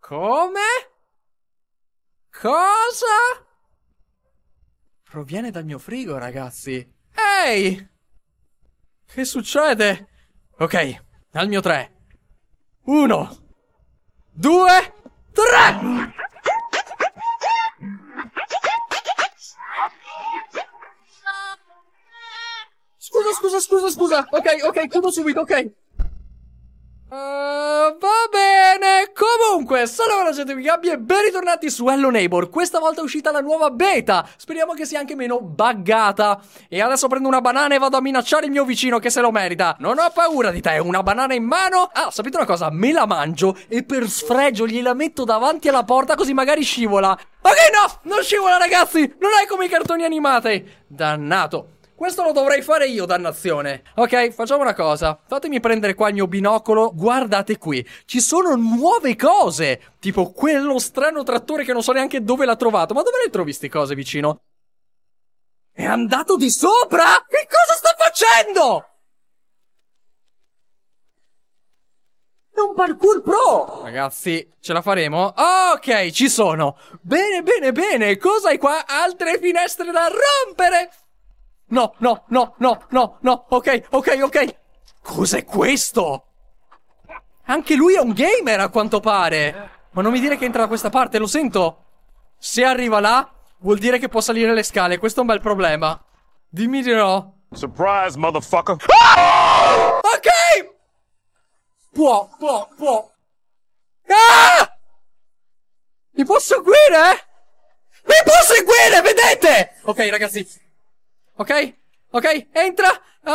Come? Cosa? Proviene dal mio frigo, ragazzi. Ehi! Che succede? Ok, al mio 3. 1, 2, 3! Scusa. Ok, chiudo subito, ok. Va bene. Comunque, salve gente amici e ben ritornati su Hello Neighbor. Questa volta è uscita la nuova beta. Speriamo che sia anche meno buggata. E adesso prendo una banana e vado a minacciare il mio vicino che se lo merita. Non ho paura di te, una banana in mano. Ah, sapete una cosa? Me la mangio e per sfregio gliela metto davanti alla porta così magari scivola. Ok, no, non scivola ragazzi. Non è come i cartoni animati. Dannato. Questo lo dovrei fare io, dannazione. Ok, facciamo una cosa. Fatemi prendere qua il mio binocolo. Guardate qui. Ci sono nuove cose. Tipo quello strano trattore che non so neanche dove l'ha trovato. Ma dove le trovi sti cose vicino? È andato di sopra? Che cosa sta facendo? È un parkour pro! Ragazzi, ce la faremo? Ok, ci sono. Bene. Cosa hai qua? Altre finestre da rompere? No. Ok. Cos'è questo? Anche lui è un gamer a quanto pare. Ma non mi dire che entra da questa parte, lo sento. Se arriva là, vuol dire che può salire le scale. Questo è un bel problema. Dimmi di no. Surprise, motherfucker. Ok! Può. Ah! Mi può seguire? Vedete? Ok, ragazzi. Ok, entra.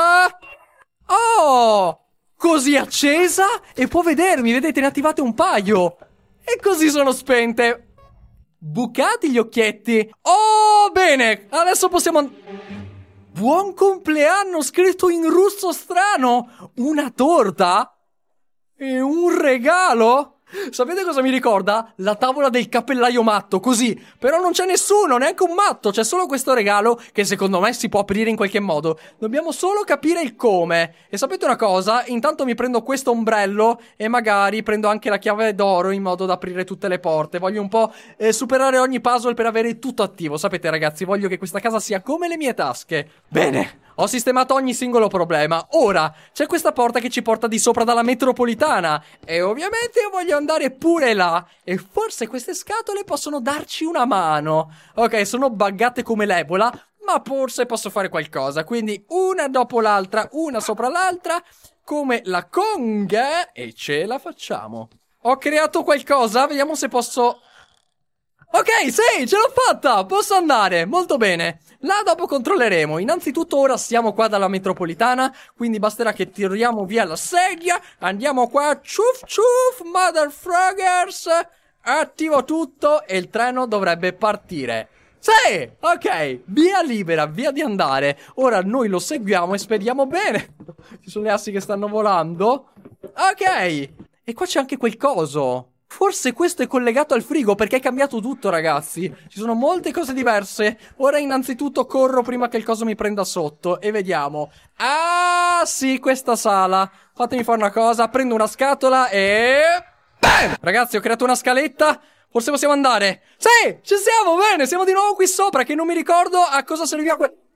Oh! Così accesa e può vedermi, vedete, ne attivate un paio. E così sono spente. Bucati gli occhietti. Oh, bene, adesso possiamo... Buon compleanno scritto in russo strano. Una torta? E un regalo? Sapete cosa mi ricorda? La tavola del cappellaio matto, così. Però non c'è nessuno, neanche un matto. C'è solo questo regalo che secondo me si può aprire in qualche modo. Dobbiamo solo capire il come. E sapete una cosa? Intanto mi prendo questo ombrello e magari prendo anche la chiave d'oro in modo da aprire tutte le porte. Voglio un po' superare ogni puzzle per avere tutto attivo. Sapete ragazzi, voglio che questa casa sia come le mie tasche. Bene. Ho sistemato ogni singolo problema. Ora, c'è questa porta che ci porta di sopra dalla metropolitana. E ovviamente io voglio andare pure là. E forse queste scatole possono darci una mano. Ok, sono buggate come l'Ebola, ma forse posso fare qualcosa. Quindi una dopo l'altra, una sopra l'altra, come la conga. E ce la facciamo. Ho creato qualcosa, vediamo se posso... Ok, sì, ce l'ho fatta! Posso andare, molto bene. Là dopo controlleremo. Innanzitutto ora siamo qua dalla metropolitana, quindi basterà che tiriamo via la sedia. Andiamo qua, ciuf, motherfuckers. Attivo tutto e il treno dovrebbe partire. Sì, ok, via libera, via di andare. Ora noi lo seguiamo e speriamo bene. Ci sono le assi che stanno volando. Ok, e qua c'è anche quel coso. Forse questo è collegato al frigo perché è cambiato tutto ragazzi. Ci sono molte cose diverse. Ora innanzitutto corro prima che il coso mi prenda sotto e vediamo. Ah sì, questa sala. Fatemi fare una cosa, prendo una scatola e... Bam! Ragazzi, ho creato una scaletta. Forse possiamo andare. Sì, ci siamo, bene, siamo di nuovo qui sopra che non mi ricordo a cosa serviva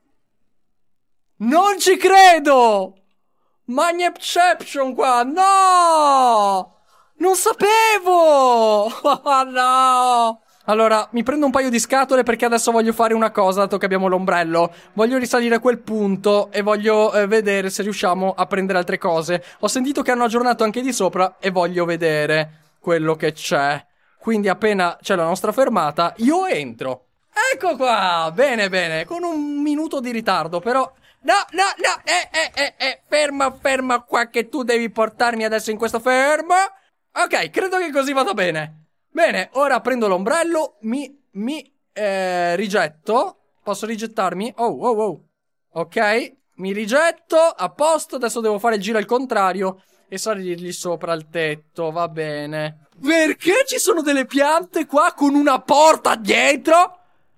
Non ci credo! Magnepception qua, no! Non sapevo! Oh, no! Allora, mi prendo un paio di scatole perché adesso voglio fare una cosa, dato che abbiamo l'ombrello. Voglio risalire a quel punto e voglio vedere se riusciamo a prendere altre cose. Ho sentito che hanno aggiornato anche di sopra e voglio vedere quello che c'è. Quindi appena c'è la nostra fermata, io entro. Ecco qua! Bene, con un minuto di ritardo, però... No, ferma qua che tu devi portarmi adesso in questo fermo. Ok, credo che così vada bene. Bene, ora prendo l'ombrello, rigetto. Posso rigettarmi? Oh. Ok, mi rigetto, a posto, adesso devo fare il giro al contrario e salirgli sopra il tetto, va bene. Perché ci sono delle piante qua con una porta dietro?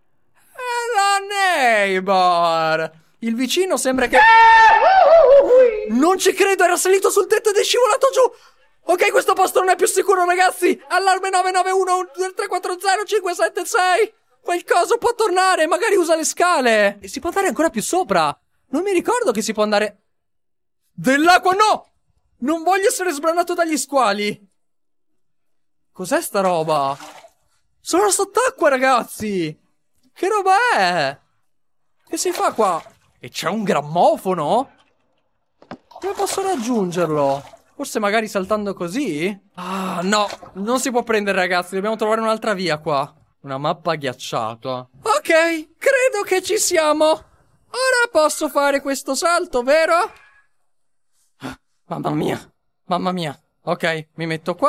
La neighbor! Il vicino sembra che... Non ci credo, era salito sul tetto ed è scivolato giù! Ok, questo posto non è più sicuro, ragazzi! Allarme 991 340 576! Quel coso può tornare, magari usa le scale! E si può andare ancora più sopra! Non mi ricordo che si può andare... Dell'acqua, no! Non voglio essere sbranato dagli squali! Cos'è sta roba? Sono sott'acqua, ragazzi! Che roba è? Che si fa qua? E c'è un grammofono? Come posso raggiungerlo? Forse magari saltando così? Ah, no! Non si può prendere, ragazzi. Dobbiamo trovare un'altra via qua. Una mappa ghiacciata. Ok, credo che ci siamo. Ora posso fare questo salto, vero? Mamma mia. Mamma mia. Ok, mi metto qua.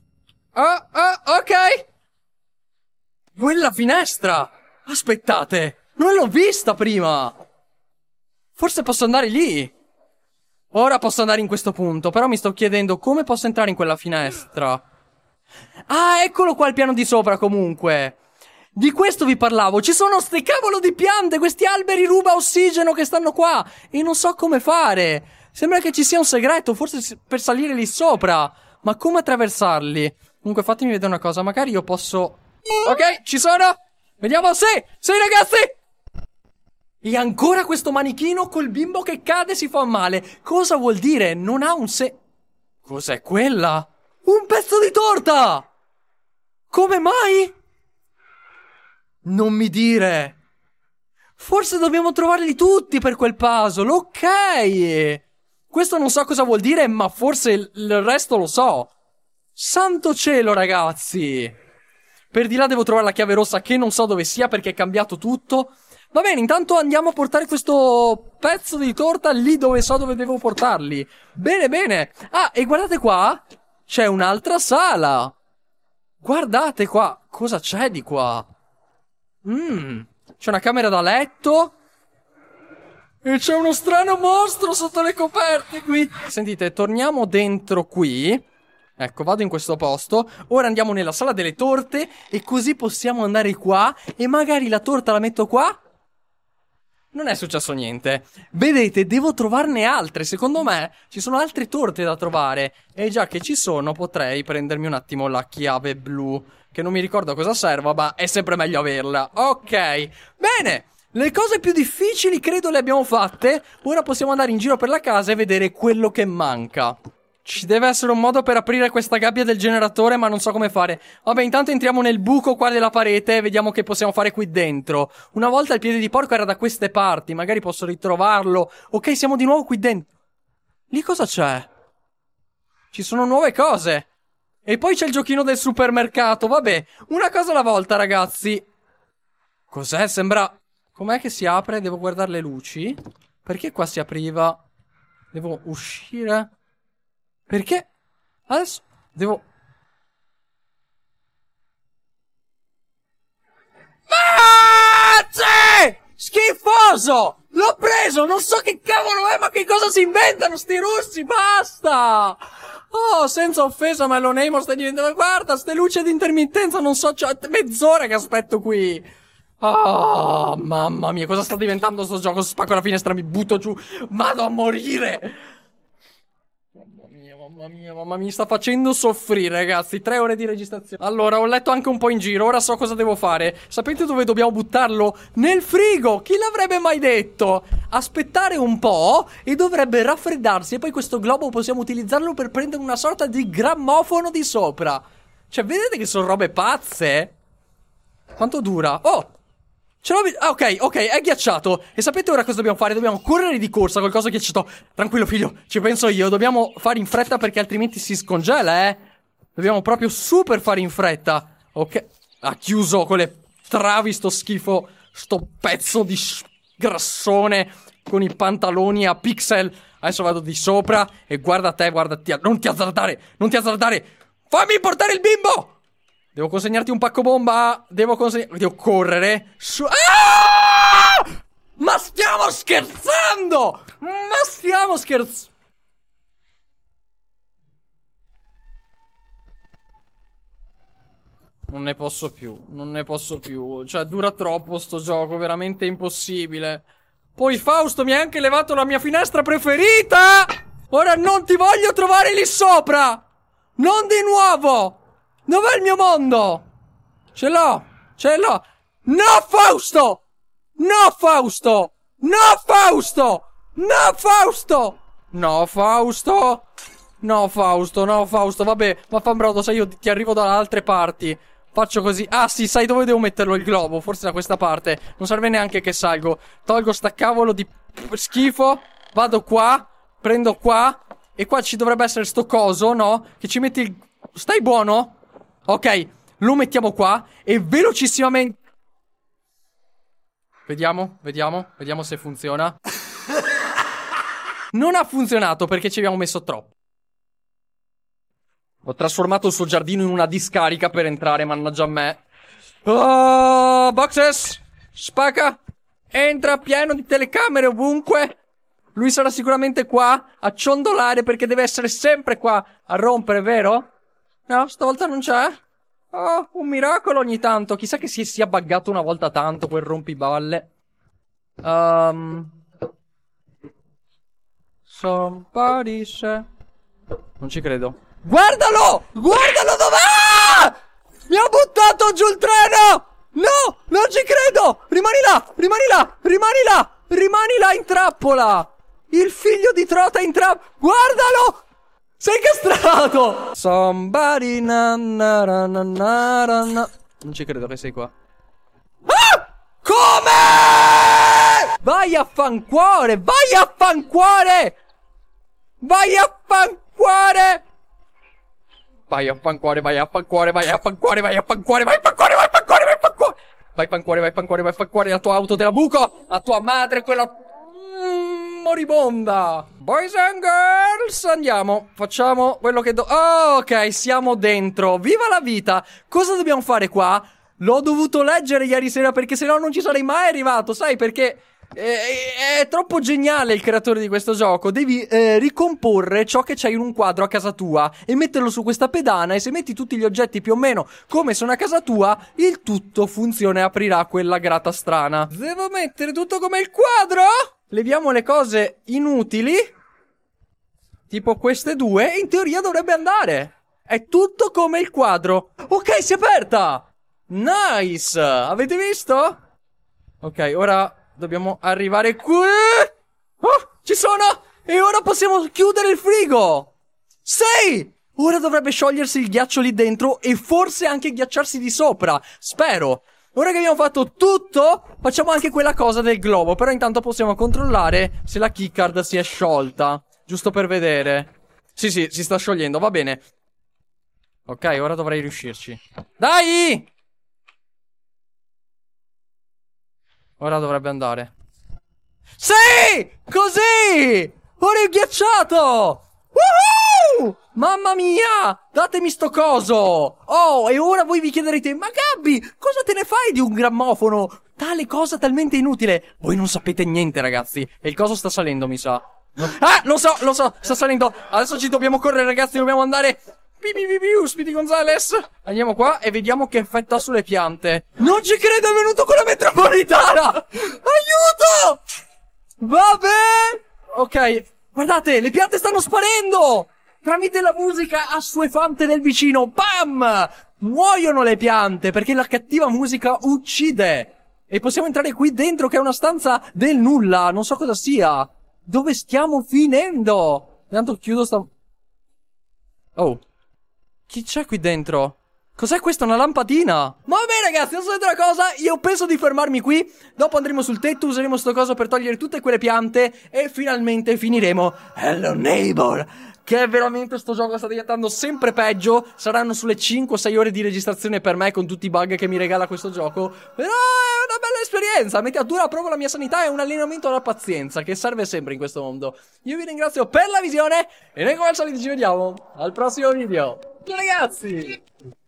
Ok. Quella finestra. Aspettate. Non l'ho vista prima. Forse posso andare lì. Ora posso andare in questo punto, però mi sto chiedendo come posso entrare in quella finestra. Ah, eccolo qua il piano di sopra comunque. Di questo vi parlavo. Ci sono ste cavolo di piante, questi alberi ruba ossigeno che stanno qua. E non so come fare. Sembra che ci sia un segreto, forse per salire lì sopra. Ma come attraversarli? Comunque fatemi vedere una cosa, magari io posso... Ok, ci sono. Vediamo se... Sì, ragazzi! E ancora questo manichino col bimbo che cade e si fa male. Cosa vuol dire? Non ha un Cos'è quella? Un pezzo di torta! Come mai? Non mi dire. Forse dobbiamo trovarli tutti per quel puzzle, ok. Questo non so cosa vuol dire, ma forse il resto lo so. Santo cielo, ragazzi. Per di là devo trovare la chiave rossa che non so dove sia perché è cambiato tutto. Va bene, intanto andiamo a portare questo pezzo di torta lì dove so dove devo portarli. Bene, bene. Ah, e guardate qua. C'è un'altra sala. Guardate qua. Cosa c'è di qua? C'è una camera da letto. E c'è uno strano mostro sotto le coperte qui. Sentite, torniamo dentro qui. Ecco, vado in questo posto. Ora andiamo nella sala delle torte. E così possiamo andare qua. E magari la torta la metto qua. Non è successo niente. Vedete, devo trovarne altre. Secondo me ci sono altre torte da trovare. E già che ci sono, potrei prendermi un attimo la chiave blu, che non mi ricordo a cosa serva, ma è sempre meglio averla. Ok, bene. Le cose più difficili credo le abbiamo fatte. Ora possiamo andare in giro per la casa e vedere quello che manca. Ci deve essere un modo per aprire questa gabbia del generatore, ma non so come fare. Vabbè, intanto entriamo nel buco qua della parete e vediamo che possiamo fare qui dentro. Una volta il piede di porco era da queste parti, magari posso ritrovarlo. Ok, siamo di nuovo qui dentro. Lì cosa c'è? Ci sono nuove cose. E poi c'è il giochino del supermercato. Vabbè, una cosa alla volta, ragazzi. Cos'è? Sembra... Com'è che si apre? Devo guardare le luci. Perché qua si apriva? Devo uscire... Perché? Adesso devo... Ah, sì! Schifoso! L'ho preso! Non so che cavolo è, ma che cosa si inventano sti russi? Basta! Oh, senza offesa, ma Nemo sta diventando... Guarda, ste luci di intermittenza, non so, c'ho mezz'ora che aspetto qui. Oh, mamma mia, cosa sta diventando sto gioco? Spacco la finestra, mi butto giù. Vado a morire! Mamma mia, mi sta facendo soffrire, ragazzi. 3 ore di registrazione. Allora, ho letto anche un po' in giro. Ora so cosa devo fare. Sapete dove dobbiamo buttarlo? Nel frigo. Chi l'avrebbe mai detto? Aspettare un po' e dovrebbe raffreddarsi. E poi questo globo possiamo utilizzarlo per prendere una sorta di grammofono di sopra. Cioè, vedete che sono robe pazze? Quanto dura? Oh! Ce l'ho... ok, è ghiacciato. E sapete ora cosa dobbiamo fare? Dobbiamo correre di corsa col coso ghiacciato. Tranquillo, figlio, ci penso io. Dobbiamo fare in fretta perché altrimenti si scongela, eh. Dobbiamo proprio super fare in fretta. Ok. Ha chiuso con le travi sto schifo. Sto pezzo di grassone con i pantaloni a pixel. Adesso vado di sopra e guarda te, guardati. Non ti azzardare, non ti azzardare. Fammi portare il bimbo! Devo consegnarti un pacco bomba. Devo correre Ma stiamo scherzando! Non ne posso più. Cioè, dura troppo sto gioco, veramente impossibile. Poi Fausto mi ha anche levato la mia finestra preferita! Ora non ti voglio trovare lì sopra! Non di nuovo! Dov'è il mio mondo? Ce l'ho! Ce l'ho! No, Fausto! No, Fausto! No, Fausto! No, Fausto! No, Fausto! No, Fausto, no, Fausto, vabbè, vaffanbrodo, sai, io ti arrivo da altre parti. Faccio così. Ah, sì, sai dove devo metterlo il globo? Forse da questa parte. Non serve neanche che salgo. Tolgo sta cavolo di schifo. Vado qua. Prendo qua. E qua ci dovrebbe essere sto coso, no? Che ci metti il... Stai buono? Ok, lo mettiamo qua. E velocissimamente... Vediamo se funziona. Non ha funzionato perché ci abbiamo messo troppo. Ho trasformato il suo giardino in una discarica per entrare, mannaggia a me. Oh, boxes! Spacca! Entra pieno di telecamere ovunque. Lui sarà sicuramente qua a ciondolare perché deve essere sempre qua a rompere, vero? No, stavolta non c'è? Oh, un miracolo ogni tanto. Chissà che si sia buggato una volta tanto quel rompiballe. Somebody say... Non ci credo. Guardalo! Guardalo dov'è! Mi ha buttato giù il treno! No! Non ci credo! Rimani là! Rimani là! Rimani là! Rimani là in trappola! Il figlio di Trota in trappola! Guardalo! Sei castrato! Somebody na na na na na na na. Non ci credo che sei qua. Ah! Come? Vai a fancuore! Vai a fancuore! Vai a fancuore! Vai a fancuore, vai a fancuore, vai a fancuore, vai a fancuore, vai a fancuore, vai a fancuore, vai a fancuore! Vai a fancuore, vai a fancuore, vai a fancuore, la tua auto te la buco! La tua madre, quella... moribonda! Boys and girls, andiamo, facciamo quello che oh, ok, siamo dentro, viva la vita! Cosa dobbiamo fare qua? L'ho dovuto leggere ieri sera perché sennò non ci sarei mai arrivato, sai, perché... È troppo geniale il creatore di questo gioco. Devi ricomporre ciò che c'hai in un quadro a casa tua e metterlo su questa pedana. E se metti tutti gli oggetti più o meno come sono a casa tua, il tutto funziona e aprirà quella grata strana. Devo mettere tutto come il quadro? Leviamo le cose inutili, tipo queste due, e in teoria dovrebbe andare. È tutto come il quadro. Ok, si è aperta. Nice. Avete visto? Ok, ora dobbiamo arrivare qui. Oh, ci sono. E ora possiamo chiudere il frigo. Sì. Ora dovrebbe sciogliersi il ghiaccio lì dentro e forse anche ghiacciarsi di sopra. Spero. Ora che abbiamo fatto tutto, facciamo anche quella cosa del globo. Però intanto possiamo controllare se la keycard si è sciolta. Giusto per vedere. Sì, si sta sciogliendo, va bene. Ok, ora dovrei riuscirci. Dai! Ora dovrebbe andare. Sì! Così! Ora è ghiacciato! Woohoo! Mamma mia! Datemi sto coso! Oh, e ora voi vi chiederete: ma Gabby, cosa te ne fai di un grammofono? Tale cosa talmente inutile. Voi non sapete niente, ragazzi. E il coso sta salendo, mi sa. Ah, lo so, sta salendo. Adesso ci dobbiamo correre, ragazzi, dobbiamo andare. Speedy Gonzales. Andiamo qua e vediamo che effetto ha sulle piante. Non ci credo, è venuto con la metropolitana. Aiuto! Vabbè. Ok, guardate, le piante stanno sparendo. Tramite la musica assuefante del vicino. Bam! Muoiono le piante perché la cattiva musica uccide. E possiamo entrare qui dentro che è una stanza del nulla. Non so cosa sia. Dove stiamo finendo? Intanto chiudo sta... Oh. Chi c'è qui dentro? Cos'è questa? Una lampadina? Vabbè ragazzi, non so una cosa. Io penso di fermarmi qui. Dopo andremo sul tetto, useremo sto coso per togliere tutte quelle piante e finalmente finiremo Hello Neighbor. Che è veramente, sto gioco sta diventando sempre peggio. Saranno sulle 5-6 ore di registrazione per me con tutti i bug che mi regala questo gioco. Però è una bella esperienza. Metti a dura prova la mia sanità e un allenamento alla pazienza che serve sempre in questo mondo. Io vi ringrazio per la visione e noi come al solito ci vediamo al prossimo video. Ciao ragazzi!